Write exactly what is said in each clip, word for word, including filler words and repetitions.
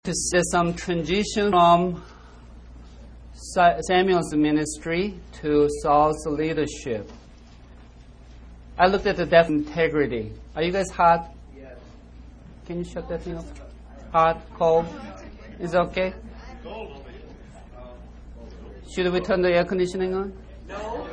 To see some transition from Samuel's ministry to Saul's leadership. I looked at the depth of integrity. Are you guys hot? Yes. Can you shut that thing off? Hot, cold? Is it okay? Should we turn the air conditioning on? No.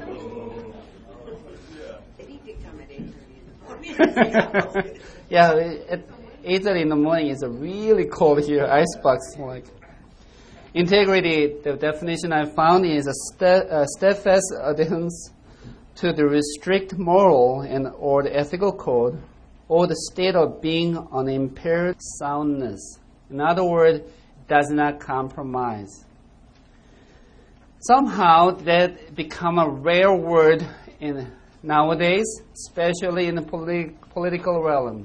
Yeah, at eight thirty in the morning is really cold here. Icebox like. Integrity, the definition I found is a ste- uh, steadfast adherence to the strict moral and or the ethical code, or the state of being unimpaired soundness. In other words, does not compromise. Somehow that become a rare word in nowadays, especially in the politi- political realm.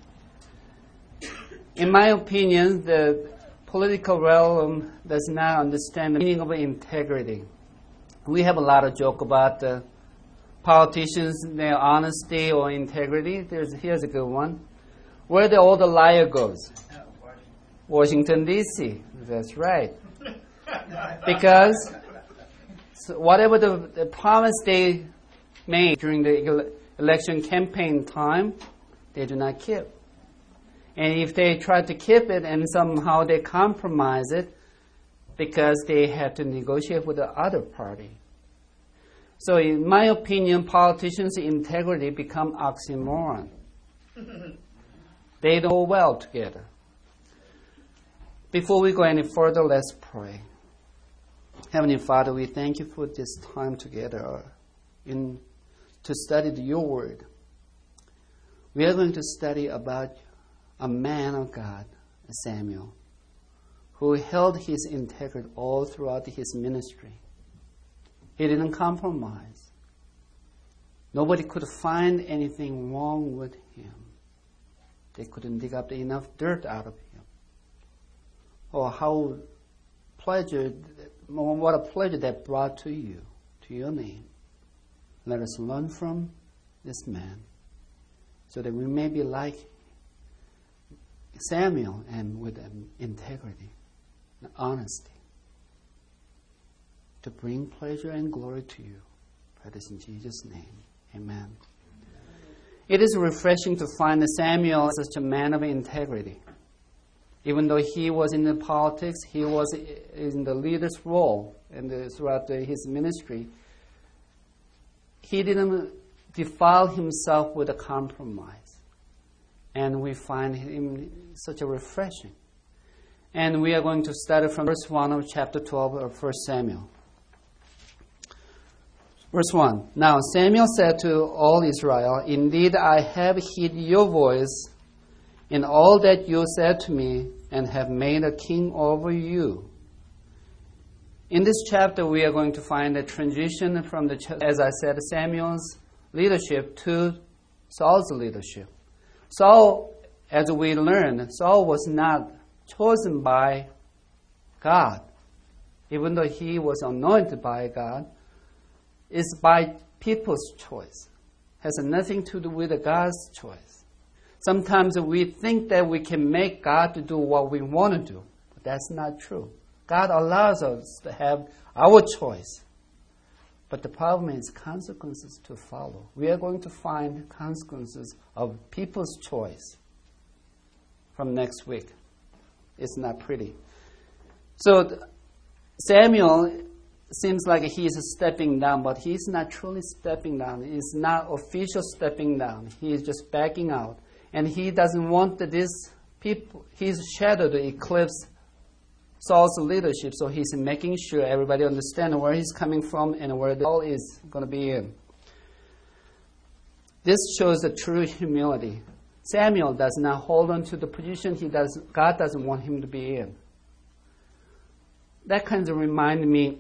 In my opinion, the political realm does not understand the meaning of integrity. We have a lot of joke about the politicians, their honesty or integrity. There's, here's a good one. Where the old liar goes? Washington, D C That's right. Because so whatever the, the promise they made during the ele- election campaign time, they do not keep. And if they try to keep it and somehow they compromise it because they have to negotiate with the other party. So in my opinion, politicians' integrity become oxymoron. They don't go well together. Before we go any further, let's pray. Heavenly Father, we thank you for this time together in to study your word. We are going to study about a man of God, Samuel, who held his integrity all throughout his ministry. He didn't compromise. Nobody could find anything wrong with him. They couldn't dig up enough dirt out of him. Oh, how pleasure, what a pleasure that brought to you, to your name. Let us learn from this man so that we may be like Samuel and with integrity and honesty to bring pleasure and glory to you. Pray this in Jesus' name. Amen. It is refreshing to find that Samuel is such a man of integrity. Even though he was in the politics, he was in the leader's role and throughout the, his ministry, he didn't defile himself with a compromise. And we find him such a refreshing. And we are going to start from verse one of chapter twelve of First Samuel. Verse one. Now Samuel said to all Israel, Indeed I have heard your voice in all that you said to me, and have made a king over you. In this chapter we are going to find a transition from, the, as I said, Samuel's leadership to Saul's leadership. Saul, as we learned, Saul was not chosen by God. Even though he was anointed by God, it's by people's choice. It has nothing to do with God's choice. Sometimes we think that we can make God to do what we want to do, but that's not true. God allows us to have our choice. But the problem is consequences to follow. We are going to find consequences of people's choice from next week. It's not pretty. So Samuel seems like he is stepping down, but he's not truly stepping down. He's not official stepping down. He is just backing out. And he doesn't want this people, his shadow to eclipse Saul's leadership, so he's making sure everybody understands where he's coming from and where the Saul is going to be in. This shows the true humility. Samuel does not hold on to the position he does. God doesn't want him to be in. That kind of reminded me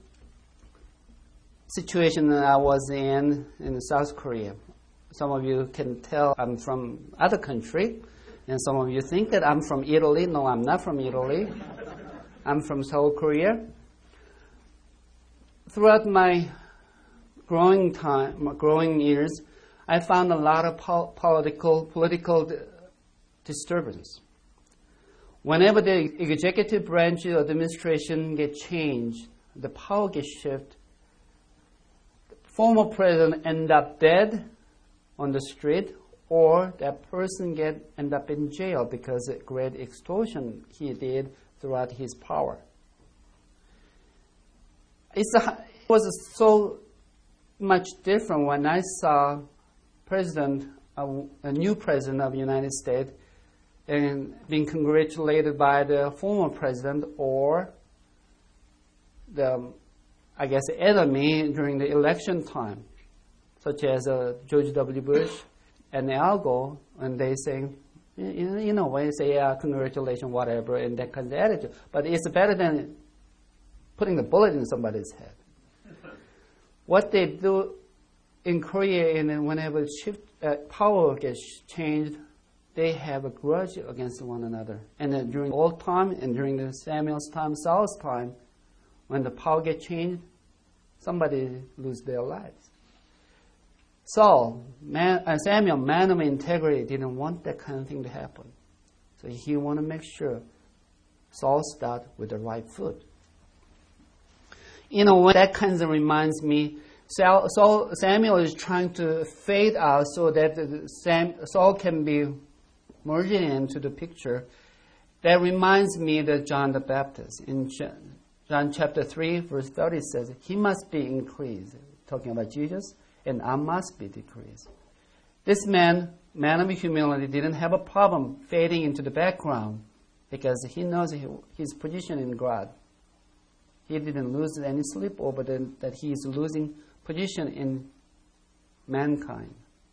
situation that I was in in South Korea. Some of you can tell I'm from other country, and some of you think that I'm from Italy. No, I'm not from Italy. I'm from South Korea. Throughout my growing time, my growing years, I found a lot of po- political political di- disturbance. Whenever the executive branch administration gets changed, the power gets shifted, the former president end up dead on the street, or that person get end up in jail because of great extortion he did throughout his power. It's a, it was so much different when I saw president, a, a new president of the United States, and being congratulated by the former president or the, I guess, enemy during the election time, such as uh, George W. Bush and Al Gore, and they say, you, you know, when you say, yeah, congratulations, whatever, and that kind of attitude. But it's better than putting the bullet in somebody's head. What they do in Korea, and whenever shift, uh, power gets changed, they have a grudge against one another. And then during old time and during the Samuel's time, Saul's time, when the power gets changed, somebody lose their lives. Saul, man, uh, Samuel, man of integrity, didn't want that kind of thing to happen. So he wanted to make sure Saul start with the right foot. You know, when that kind of reminds me, Saul, Saul, Samuel is trying to fade out so that Sam, Saul can be merged into the picture. That reminds me of John the Baptist. In John chapter three, verse thirty says, he must be increased, talking about Jesus, and I must be decreased. This man, man of humility, didn't have a problem fading into the background because he knows his position in God. He didn't lose any sleep over the, that he is losing position in mankind.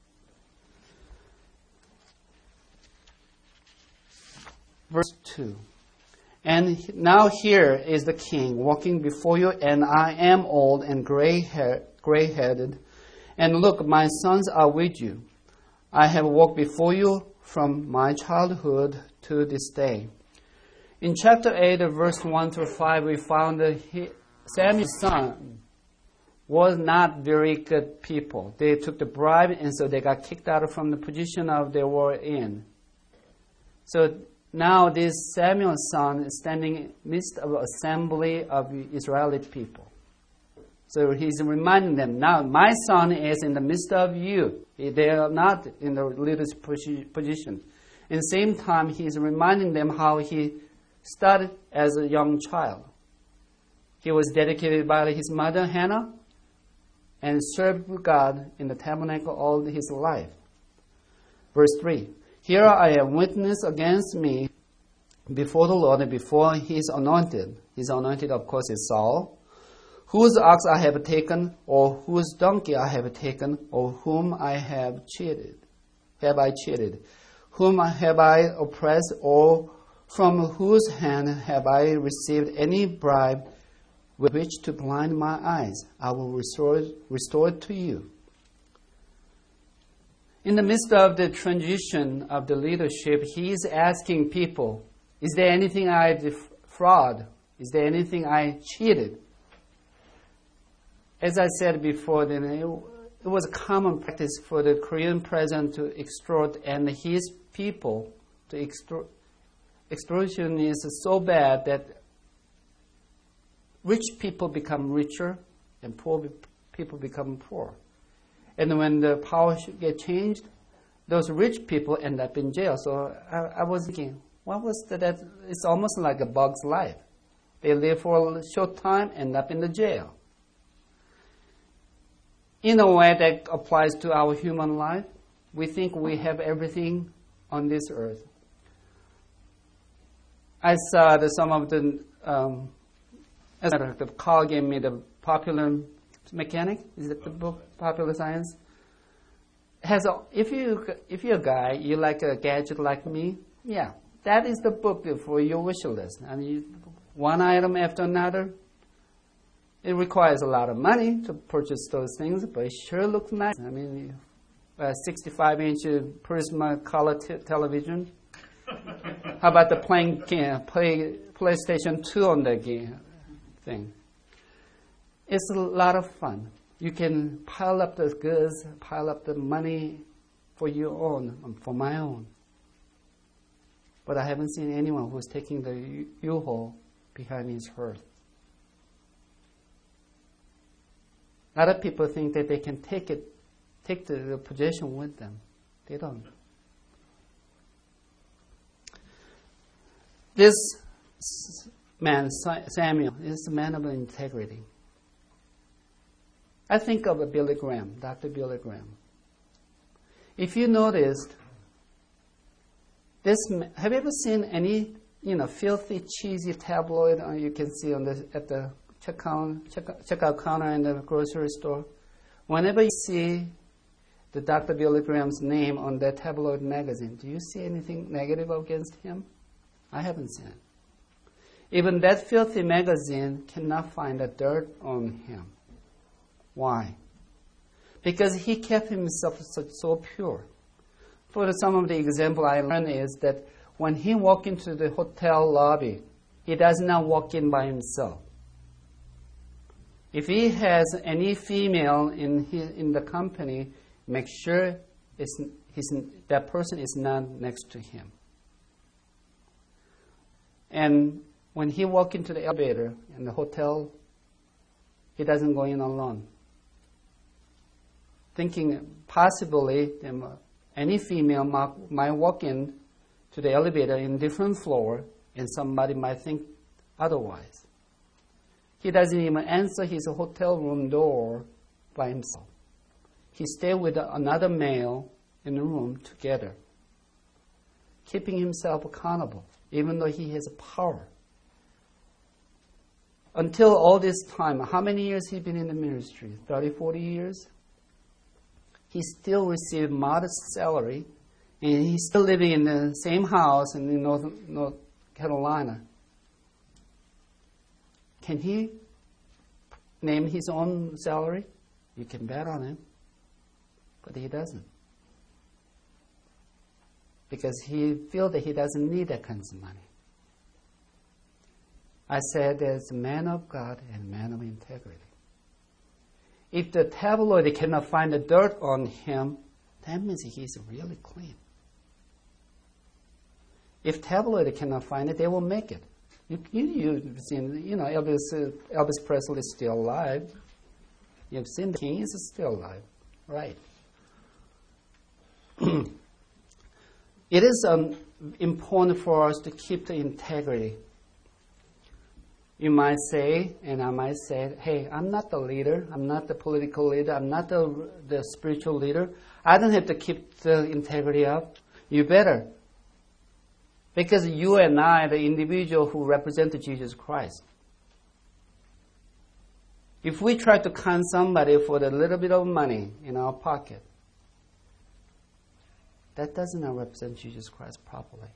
Verse two. And now here is the king walking before you, and I am old and gray-hair, gray-headed. And look, my sons are with you. I have walked before you from my childhood to this day. In chapter eight, verse one through five, we found that he, Samuel's son was not very good people. They took the bribe, and so they got kicked out from the position of they were in. So now this Samuel's son is standing in the midst of an assembly of Israeli people. So he's reminding them, now my son is in the midst of you. They are not in the leadership position. At the same time, he's reminding them how he started as a young child. He was dedicated by his mother, Hannah, and served God in the tabernacle all his life. Verse three, here I am witness against me before the Lord and before his anointed. His anointed, of course, is Saul. Whose ox I have taken, or whose donkey I have taken, or whom I have cheated. Have I cheated? Whom have I oppressed, or from whose hand have I received any bribe with which to blind my eyes? I will restore it, restore it to you. In the midst of the transition of the leadership, he is asking people, is there anything I defraud? Is there anything I cheated? As I said before, then it, it was a common practice for the Korean president to extort and his people to extort. Extortion is so bad that rich people become richer and poor people become poor. And when the power get changed, those rich people end up in jail. So I, I was thinking, what was that? that? It's almost like a bug's life. They live for a short time, end up in the jail. In a way that applies to our human life, we think we have everything on this earth. I saw that some of the, um, as a matter of fact, Carl gave me the Popular Mechanic. Is it the book, Popular Science? Has a, if you if you're a guy, you like a gadget like me, yeah, that is the book for your wish list. I mean, one item after another. It requires a lot of money to purchase those things, but it sure looks nice. I mean, a sixty-five inch Prisma color t- television. How about the playing game, play, PlayStation two on the game thing? It's a lot of fun. You can pile up the goods, pile up the money for your own, for my own. But I haven't seen anyone who's taking the U- U-Haul behind his hearse. A lot of people think that they can take it, take the, the possession with them. They don't. This man, Samuel, is a man of integrity. I think of Billy Graham, Doctor Billy Graham. If you noticed, this have you ever seen any, you know, filthy, cheesy tabloid uh, you can see on the at the checkout check, checkout counter in the grocery store? Whenever you see the Doctor Billy Graham's name on that tabloid magazine, do you see anything negative against him? I haven't seen it. Even that filthy magazine cannot find a dirt on him. Why? Because he kept himself so, so pure. For some of the example I learned is that when he walked into the hotel lobby, he does not walk in by himself. If he has any female in his, in the company, make sure it's, he's, that person is not next to him. And when he walks into the elevator in the hotel, he doesn't go in alone. Thinking possibly any female might, might walk in to the elevator in different floor and somebody might think otherwise. He doesn't even answer his hotel room door by himself. He stays with another male in the room together, keeping himself accountable, even though he has power. Until all this time, how many years he been in the ministry? thirty, forty years? He still received modest salary, and he's still living in the same house in North, North Carolina. Can he name his own salary? You can bet on it. But he doesn't. Because he feels that he doesn't need that kind of money. I said there's a man of God and a man of integrity. If the tabloid cannot find the dirt on him, that means he's really clean. If tabloid cannot find it, they will make it. You, you, you've seen, you know, Elvis, uh, Elvis Presley is still alive. You've seen the King is still alive, right? It is um, important for us to keep the integrity. You might say, and I might say, hey, I'm not the leader. I'm not the political leader. I'm not the, the spiritual leader. I don't have to keep the integrity up. You better. Because you and I are the individual who represent Jesus Christ. If we try to con somebody for the little bit of money in our pocket, that does not represent Jesus Christ properly.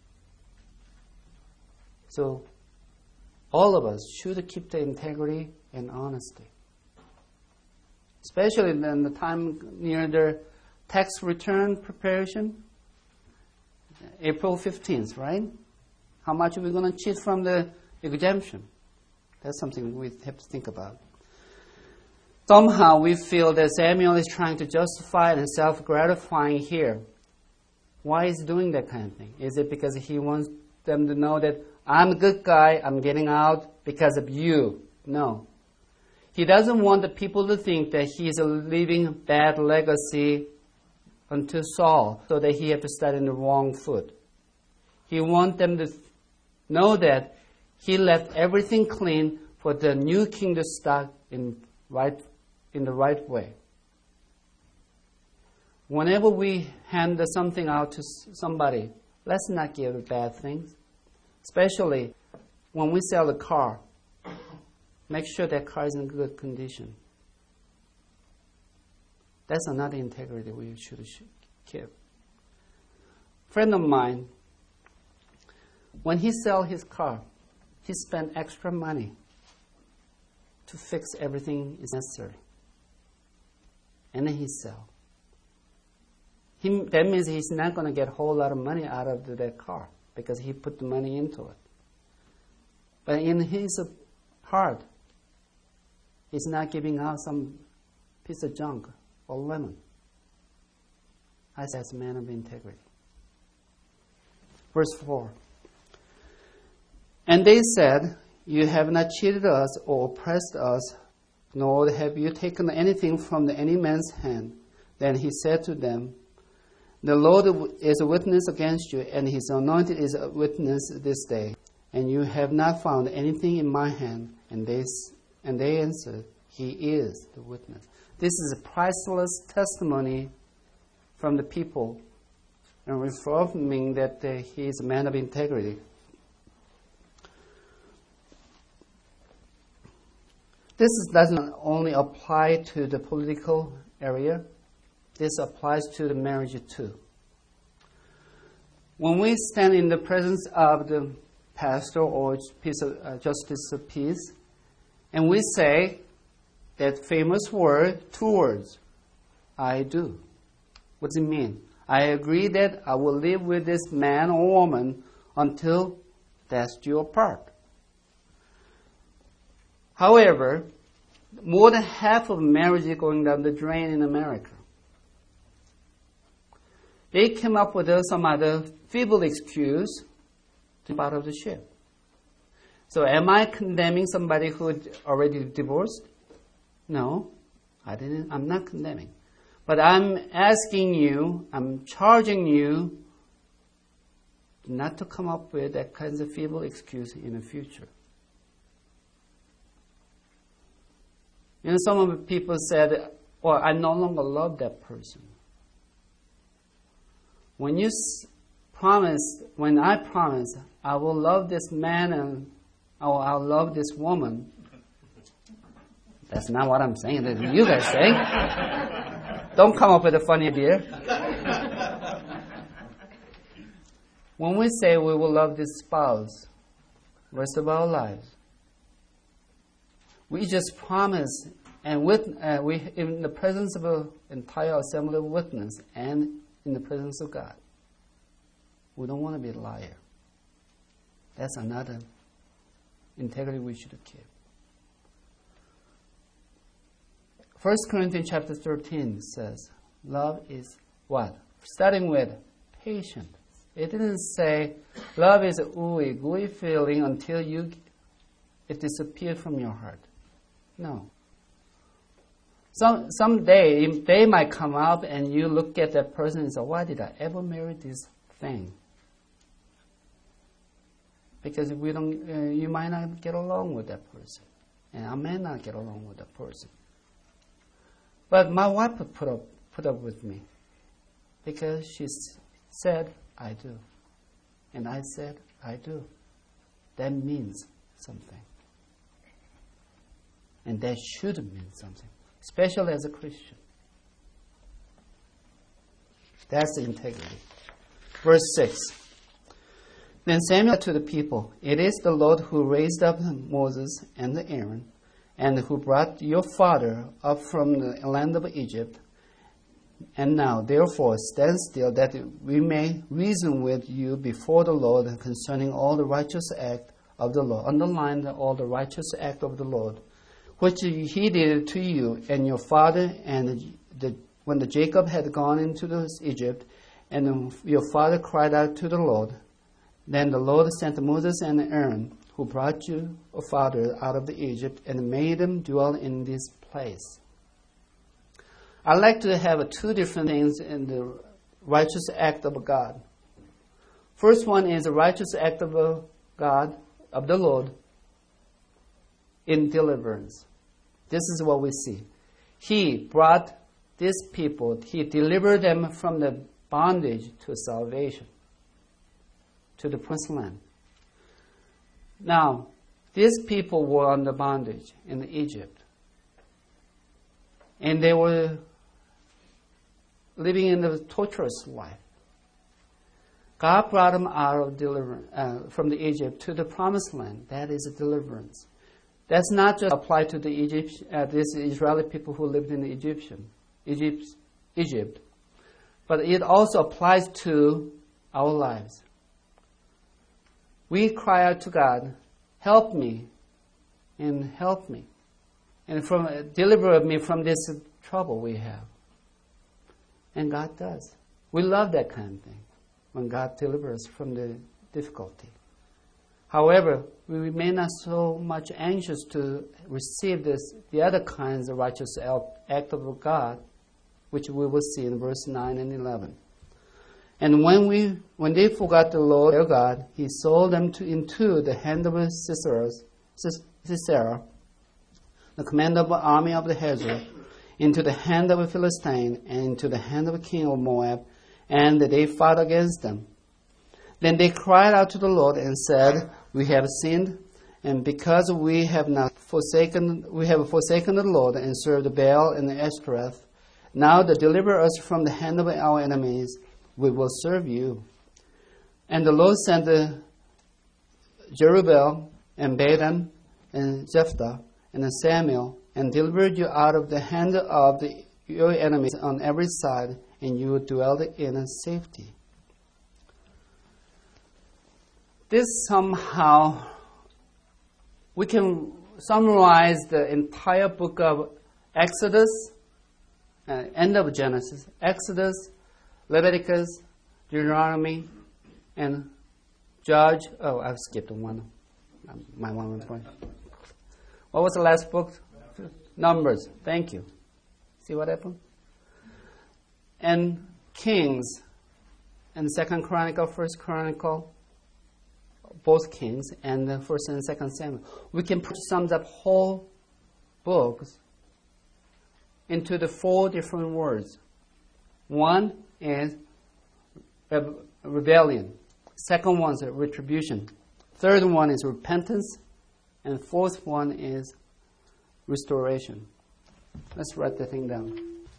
So, all of us should keep the integrity and honesty. Especially in the time near the tax return preparation. April fifteenth, right? How much are we going to cheat from the exemption? That's something we have to think about. Somehow we feel that Samuel is trying to justify and self-gratifying here. Why is he doing that kind of thing? Is it because he wants them to know that I'm a good guy, I'm getting out because of you? No. He doesn't want the people to think that he's leaving bad legacy unto Saul so that he have to start in the wrong foot. He wants them to know that he left everything clean for the new king to start in right in the right way. Whenever we hand something out to somebody, let's not give bad things. Especially when we sell a car, make sure that car is in good condition. That's another integrity we should keep. A friend of mine, when he sell his car, he spent extra money to fix everything is necessary. And then he sell. He, that means he's not going to get a whole lot of money out of the, that car because he put the money into it. But in his heart, he's not giving out some piece of junk or lemon. I say, as a man of integrity. Verse four. And they said, you have not cheated us or oppressed us, nor have you taken anything from any man's hand. Then he said to them, the Lord is a witness against you, and his anointed is a witness this day. And you have not found anything in my hand. And they, and they answered, he is the witness. This is a priceless testimony from the people, and affirming that uh, he is a man of integrity. This doesn't only apply to the political area. This applies to the marriage too. When we stand in the presence of the pastor or piece of, uh, justice of peace, and we say that famous word, two words, I do. What does it mean? I agree that I will live with this man or woman until death do you apart. However, more than half of marriage is going down the drain in America. They came up with some other feeble excuse to be out of the ship. So am I condemning somebody who already divorced? No, I didn't. I'm not condemning. But I'm asking you, I'm charging you not to come up with that kinds of feeble excuse in the future. You know, some of the people said, well, I no longer love that person. When you s- promise, when I promise, I will love this man and or I'll love this woman, that's not what I'm saying. That's what you guys say. Don't come up with a funny idea. When we say we will love this spouse rest of our lives, we just promise, and with uh, we in the presence of an entire assembly of witnesses and in the presence of God. We don't want to be a liar. That's another integrity we should keep. First Corinthians chapter thirteen says, love is what? Starting with patient. It didn't say love is a ooey gooey feeling until you it disappears from your heart. No. Some someday they might come up and you look at that person and say, why did I ever marry this thing? Because if we don't, uh, you might not get along with that person, and I may not get along with that person. But my wife put up put up with me because she said, I do. And I said, I do. That means something. And that should mean something, especially as a Christian. That's integrity. Verse six. Then Samuel to the people, it is the Lord who raised up Moses and Aaron, and who brought your father up from the land of Egypt. And now, therefore, stand still, that we may reason with you before the Lord concerning all the righteous act of the Lord. Underline the, all the righteous act of the Lord, which he did to you and your father, and the, when the Jacob had gone into the Egypt, and your father cried out to the Lord. Then the Lord sent Moses and Aaron, who brought you, O father, out of the Egypt, and made them dwell in this place. I like to have two different things in the righteous act of God. First one is the righteous act of God, of the Lord, in deliverance. This is what we see. He brought these people, he delivered them from the bondage to salvation, to the promised land. Now, these people were under bondage in Egypt. And they were living in a torturous life. God brought them out of deliverance, uh, from the Egypt to the promised land. That is a deliverance. That's not just applied to the Egypt, uh, these Israeli people who lived in the Egyptian, Egypt, Egypt, but it also applies to our lives. We cry out to God, help me, and help me, and from deliver me from this trouble we have. And God does. We love that kind of thing. when God delivers us from the difficulty. However, we may not so much anxious to receive this, the other kinds of righteous act of God, which we will see in verse nine and eleven. And when we, when they forgot the Lord their God, He sold them to, into the hand of Sisera, Sisera, the commander of the army of the Hazor, into the hand of a Philistine, and into the hand of a king of Moab, and they fought against them. Then they cried out to the Lord and said, We have sinned, and because we have not forsaken, we have forsaken the Lord and served Baal and Ashtoreth. Now to deliver us from the hand of our enemies, we will serve you. And the Lord sent Jerubbaal and Badan and Jephthah and Samuel, and delivered you out of the hand of the, your enemies on every side, and you dwelled in safety. This somehow, we can summarize the entire book of Exodus, uh, end of Genesis, Exodus, Leviticus, Deuteronomy, and Judge. Oh, I've skipped one. My one point. What was the last book? Numbers. Thank you. See what happened? And Kings, and Second Chronicle, First Chronicle, both Kings, and the First and Second Samuel. We can put sums up whole books into the four different words. One is rebellion. Second one is retribution. Third one is repentance. And fourth one is restoration. Let's write the thing down.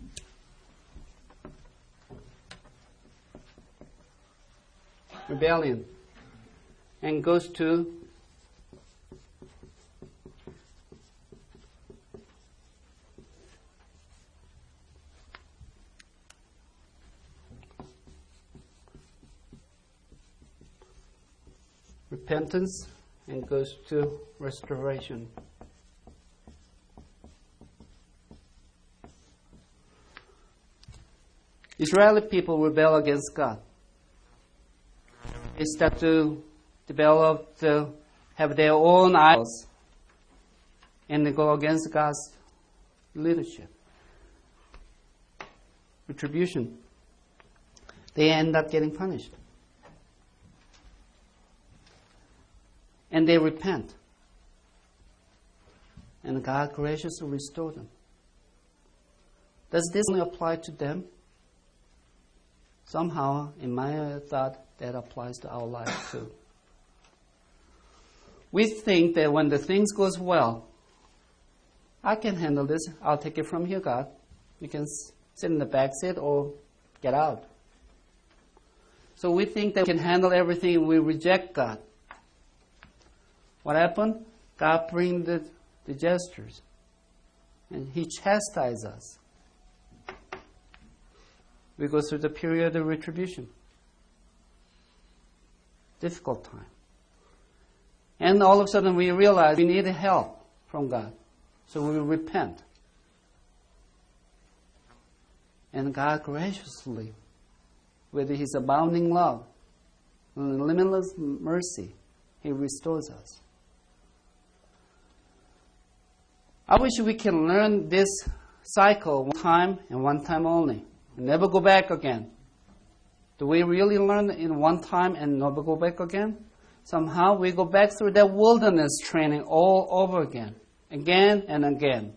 Rebellion. And goes to repentance, and goes to restoration. Israeli people rebel against God. They start to develop, to have their own idols, and they go against God's leadership. Retribution. They end up getting punished. And they repent. And God graciously restored them. Does this only apply to them? Somehow, in my thought, that applies to our life too. We think that when the things goes well, I can handle this. I'll take it from here, God. You can sit in the back seat or get out. So we think that we can handle everything and we reject God. What happened? God brings the, the gestures. And He chastises us. We go through the period of retribution. Difficult time. And all of a sudden we realize we need help from God. So we repent. And God graciously, with His abounding love and limitless mercy, He restores us. I wish we can learn this cycle one time and one time only. And never go back again. Do we really learn in one time and never go back again? Somehow we go back through that wilderness training all over again. Again and again.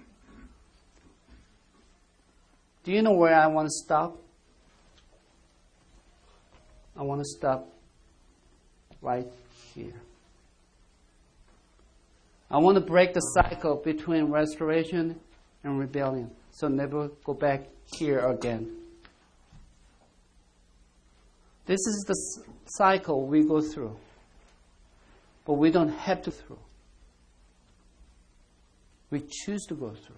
Do you know where I want to stop? I want to stop right here. I want to break the cycle between restoration and rebellion. So never go back here again. This is the cycle we go through. But we don't have to through. We choose to go through.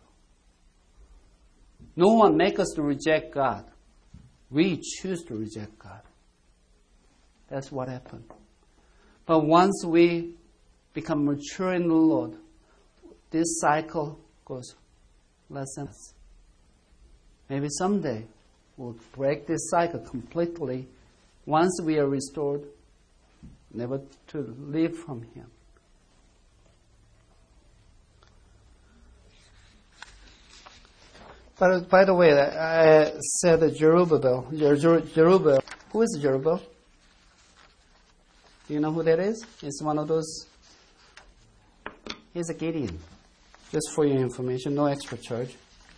No one makes us to reject God. We choose to reject God. That's what happened. But once we become mature in the Lord, this cycle goes less and less. Maybe someday we'll break this cycle completely once we are restored, never to live from him. But by the way, I said Jerubbaal. Jerubbaal. Who is Jerubbaal? Do you know who that is? It's one of those. He's a Gideon. Just for your information, no extra charge.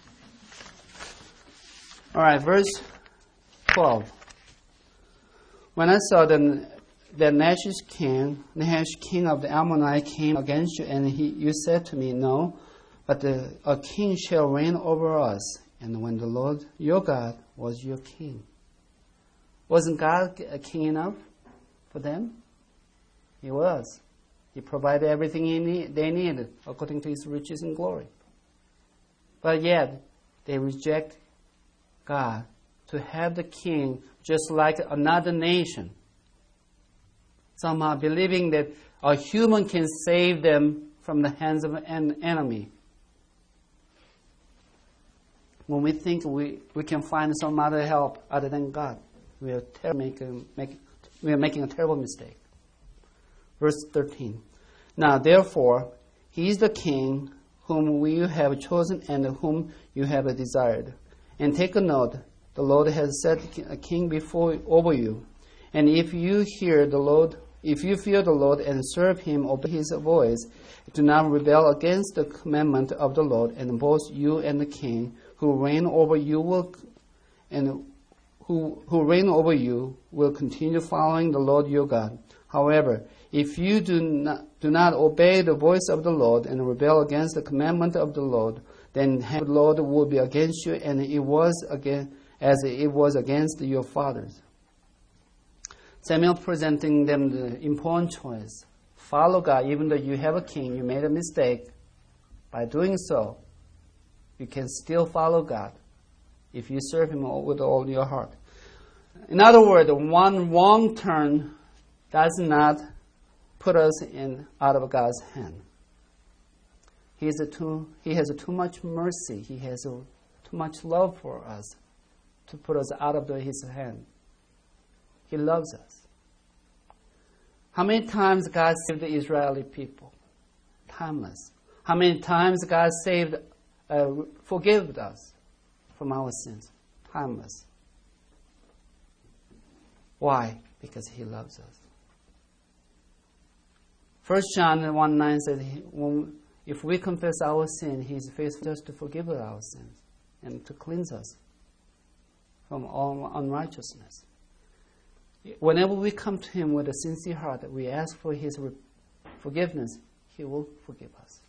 All right, verse twelve. When I saw that, that Nahash king, Nahash king of the Ammonite came against you, and he, you said to me, no, but the, a king shall reign over us. And when the Lord your God was your king. Wasn't God a king enough for them? He was. He provided everything he need, they needed according to his riches and glory. But yet, they reject God to have the king just like another nation. Somehow believing that a human can save them from the hands of an enemy. When we think we, we can find some other help other than God, we are, ter- make a, make, we are making a terrible mistake. Verse thirteen. Now therefore, he is the king whom we have chosen and whom you have desired. And take a note, the Lord has set a king before over you. And if you hear the Lord, if you fear the Lord and serve him, obey his voice, do not rebel against the commandment of the Lord, and both you and the king who reign over you will, and who who reign over you will continue following the Lord your God. However, if you do not do not obey the voice of the Lord and rebel against the commandment of the Lord, then the Lord will be against you, and it was again as it was against your fathers. Samuel presenting them the important choice: follow God, even though you have a king, you made a mistake. By doing so, you can still follow God if you serve him with all your heart. In other words, one wrong turn does not put us in out of God's hand. He is a too, he has a too much mercy. He has a, too much love for us to put us out of the, his hand. He loves us. How many times God saved the Israeli people? Timeless. How many times God saved, uh, forgave us from our sins? Timeless. Why? Because he loves us. First John one nine says, if we confess our sin, he is faithful just to forgive our sins and to cleanse us from all unrighteousness. Whenever we come to him with a sincere heart, we ask for his forgiveness, he will forgive us.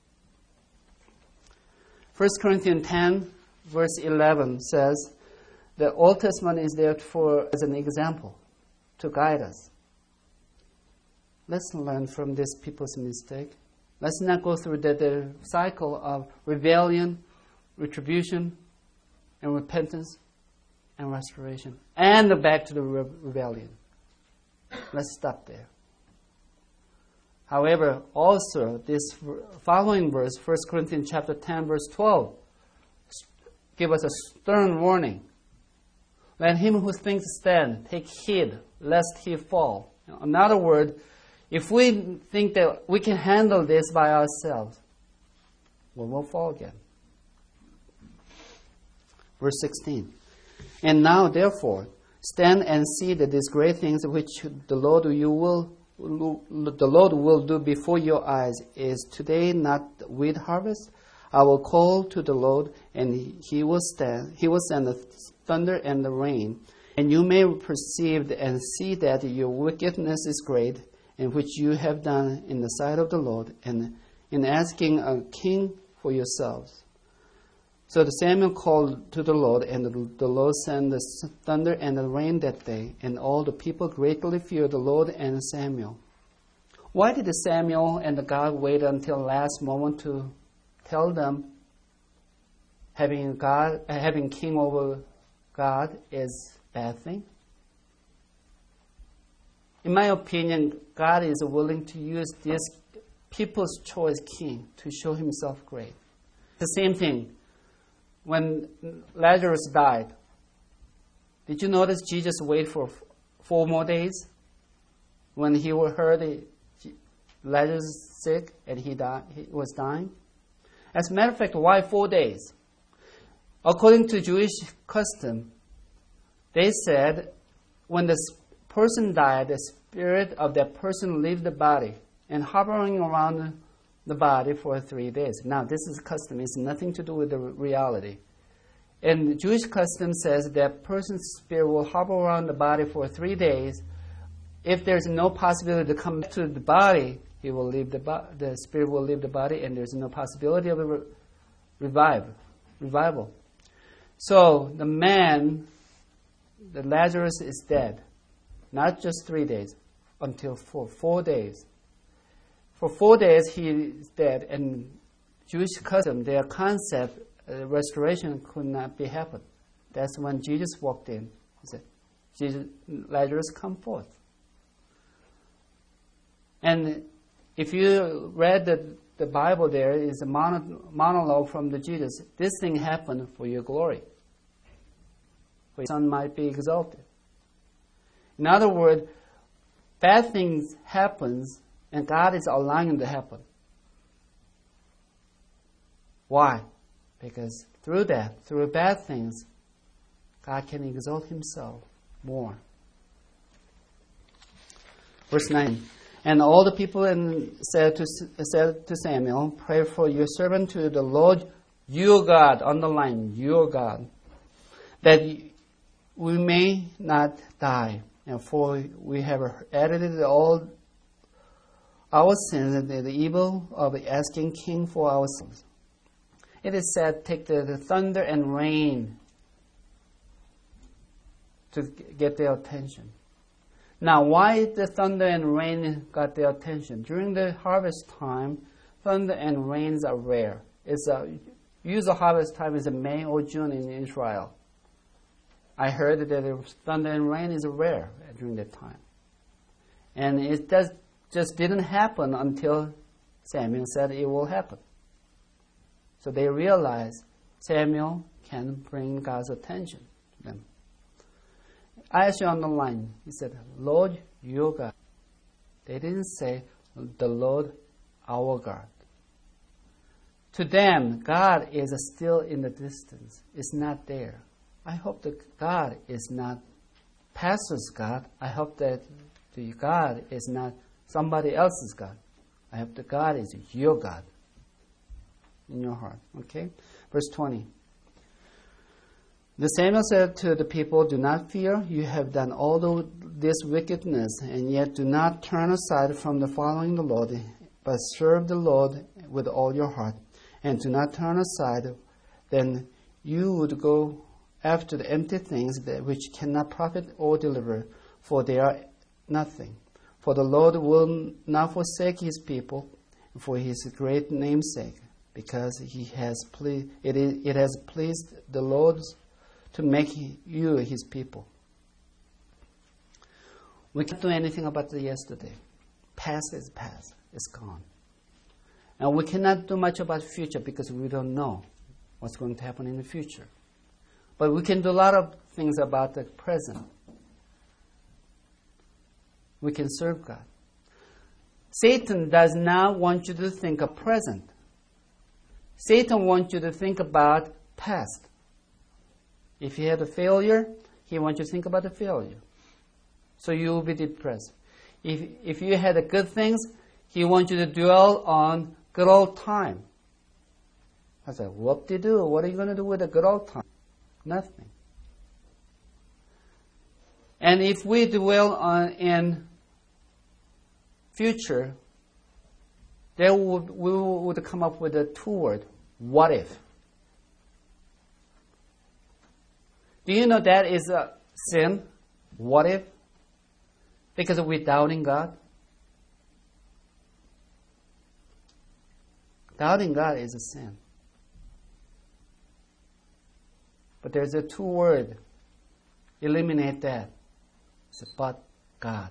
First Corinthians ten, verse eleven says, the Old Testament is there for as an example to guide us. Let's learn from this people's mistake. Let's not go through the, the cycle of rebellion, retribution, and repentance, and restoration, and back to the re- rebellion. Let's stop there. However, also this following verse, First Corinthians chapter ten, verse twelve, give us a stern warning. Let him who thinks stand take heed lest he fall. In other words, if we think that we can handle this by ourselves, we will fall again. Verse sixteen. And now, therefore, stand and see that these great things which the Lord you will the Lord will do before your eyes is today not wheat harvest. I will call to the Lord, and he will stand. He will send the thunder and the rain, and you may perceive and see that your wickedness is great, and which you have done in the sight of the Lord, and in asking a king for yourselves. So the Samuel called to the Lord, and the, the Lord sent the thunder and the rain that day, and all the people greatly feared the Lord and Samuel. Why did the Samuel and the God wait until last moment to tell them having God, uh, having king over God is a bad thing? In my opinion, God is willing to use this people's choice king to show himself great. The same thing. When Lazarus died, did you notice Jesus waited for four more days when he heard Lazarus was sick and he, died, he was dying? As a matter of fact, why four days? According to Jewish custom, they said when the person died, the spirit of that person leaves the body and hovering around the body for three days. Now, this is custom. It's nothing to do with the reality. And Jewish custom says that person's spirit will hover around the body for three days. If there's no possibility to come back to the body, he will leave the bo- the spirit will leave the body, and there's no possibility of a re- revive, revival. So the man, the Lazarus is dead, not just three days, until four, four days. For four days he is dead, and Jewish custom, their concept, uh, restoration could not be happen. That's when Jesus walked in. He said, Jesus, Lazarus, come forth. And if you read the, the Bible, there is a mono, monologue from the Jesus. This thing happened for your glory. For your Son might be exalted. In other words, bad things happens and God is allowing them to happen. Why? Because through that, through bad things, God can exalt himself more. Verse nine. And all the people in, said, to, said to Samuel, pray for your servant to the Lord your God, underline, your God, that we may not die. And for we have edited all our sins and the evil of asking king for our sins. It is said, take the, the thunder and rain to get their attention. Now, why the thunder and rain got their attention? During the harvest time, thunder and rains are rare. It's a usual harvest time is in May or June in Israel. I heard that thunder and rain is rare during that time. And it does, just didn't happen until Samuel said it will happen. So they realized Samuel can bring God's attention to them. I actually underlined, he said, Lord, your God. They didn't say, the Lord, our God. To them, God is still in the distance. It's not there. I hope that God is not pastor's God. I hope that the God is not somebody else's God. I hope that God is your God in your heart. Okay? Verse twenty. The Samuel said to the people, do not fear. You have done all the, this wickedness, and yet do not turn aside from the following the Lord, but serve the Lord with all your heart. And do not turn aside, then you would go after the empty things that which cannot profit or deliver, for they are nothing. For the Lord will not forsake his people for his great name's sake, because he has ple- it, is, it has pleased the Lord to make you his people. We can't do anything about the yesterday. Past is past. It's gone. And we cannot do much about the future because we don't know what's going to happen in the future. But we can do a lot of things about the present. We can serve God. Satan does not want you to think of present. Satan wants you to think about past. If you had a failure, he wants you to think about the failure. So you will be depressed. If if you had the good things, he wants you to dwell on good old time. I said, whoop-de-doo, what are you going to do with the good old time? Nothing. And if we dwell on in future, then we would, we would come up with a two word, what if? Do you know that is a sin? What if? Because we're doubting God. Doubting God is a sin. But there's a two word. Eliminate that. It's a but God.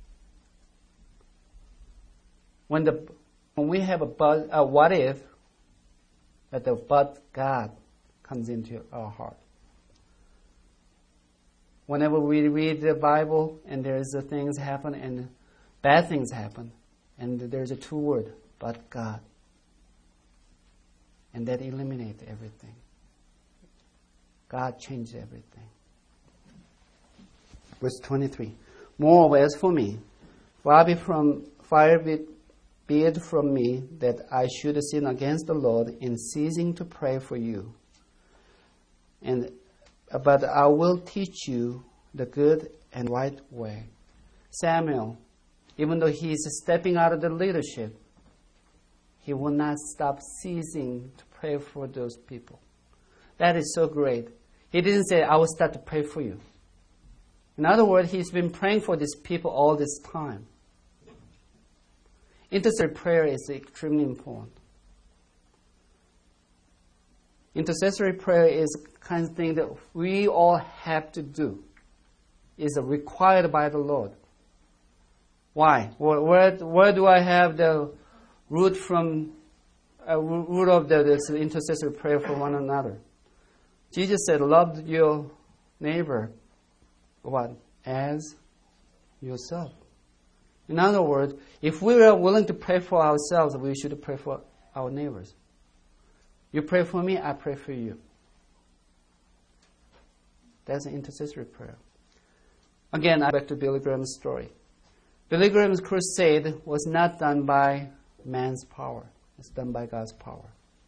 When the when we have a but, a what if, that the but God comes into our heart. Whenever we read the Bible and there's uh, things happen and bad things happen, and there's a two word, but God. And that eliminates everything. God changed everything. Verse twenty-three. Moreover, as for me, far be from far be, be it from me that I should sin against the Lord in ceasing to pray for you. And but I will teach you the good and right way. Samuel, even though he is stepping out of the leadership, he will not stop ceasing to pray for those people. That is so great. He didn't say, I will start to pray for you. In other words, he's been praying for these people all this time. Intercessory prayer is extremely important. Intercessory prayer is the kind of thing that we all have to do. It's required by the Lord. Why? Where, where, where do I have the root from uh, root of the this intercessory prayer for one another? Jesus said, "Love your neighbor, what? As yourself." In other words, if we are willing to pray for ourselves, we should pray for our neighbors. You pray for me, I pray for you. That's an intercessory prayer. Again, I back to Billy Graham's story. Billy Graham's crusade was not done by man's power. It's done by God's power.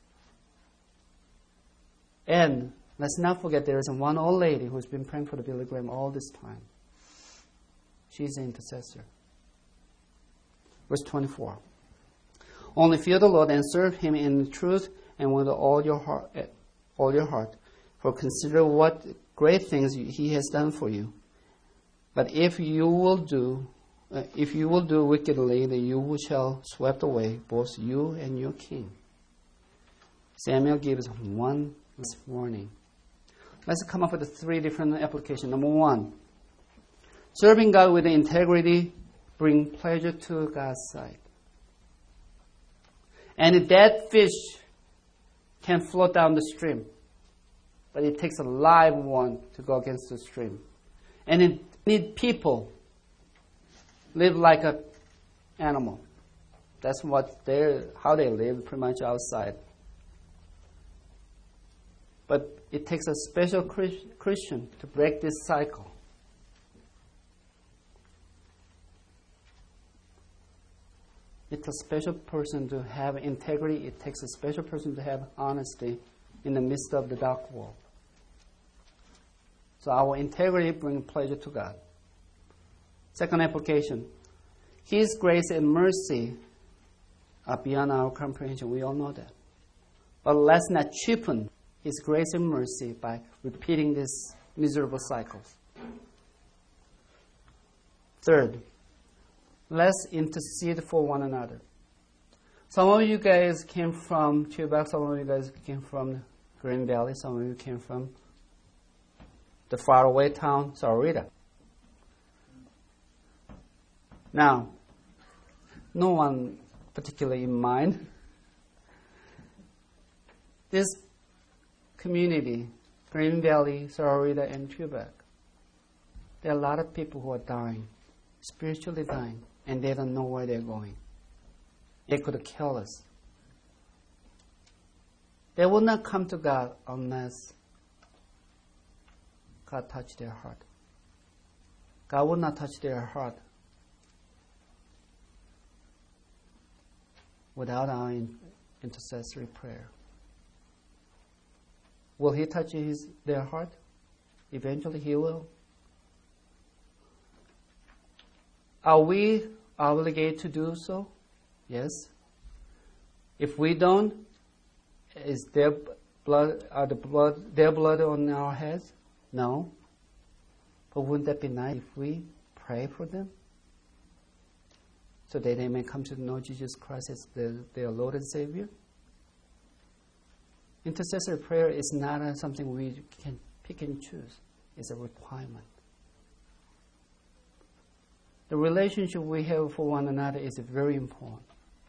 And let's not forget there is one old lady who's been praying for the Billy Graham all this time. She's an intercessor. Verse twenty-four. Only fear the Lord and serve Him in truth and with all your heart, all your heart. For consider what great things He has done for you. But if you will do, uh, if you will do wickedly, then you shall swept away, both you and your king. Samuel gives one warning. Let's come up with three different applications. Number one, serving God with integrity brings pleasure to God's sight. And a dead fish can float down the stream, but it takes a live one to go against the stream. And it needs people live like an animal. That's what they how they live, pretty much outside. But it takes a special Christian to break this cycle. It's a special person to have integrity. It takes a special person to have honesty in the midst of the dark world. So our integrity brings pleasure to God. Second application. His grace and mercy are beyond our comprehension. We all know that. But let's not cheapen His grace and mercy by repeating these miserable cycles. Third, let's intercede for one another. Some of you guys came from Quebec, some of you guys came from Green Valley, some of you came from the faraway town, Sahuarita. Now, no one particularly in mind. This community, Green Valley, Sahuarita, and Quebec, there are a lot of people who are dying, spiritually dying, and they don't know where they're going. They could kill us. They will not come to God unless God touched their heart. God will not touch their heart without our intercessory prayer. Will He touch his, their heart? Eventually He will. Are we obligated to do so? Yes. If we don't, is their blood, are the blood, their blood on our heads? No. But wouldn't that be nice if we pray for them? So that they may come to know Jesus Christ as their, their Lord and Savior? Intercessory prayer is not uh, something we can pick and choose. It's a requirement. The relationship we have for one another is very important.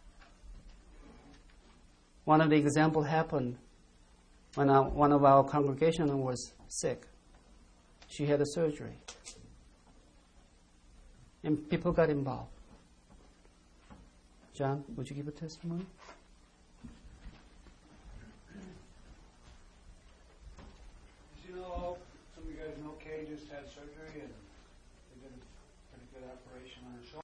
One of the examples happened when our, one of our congregation was sick. she had a surgery. And people got involved. John, would you give a testimony? You know, some of you guys know Kay just had surgery and they did a pretty good operation on her shoulder.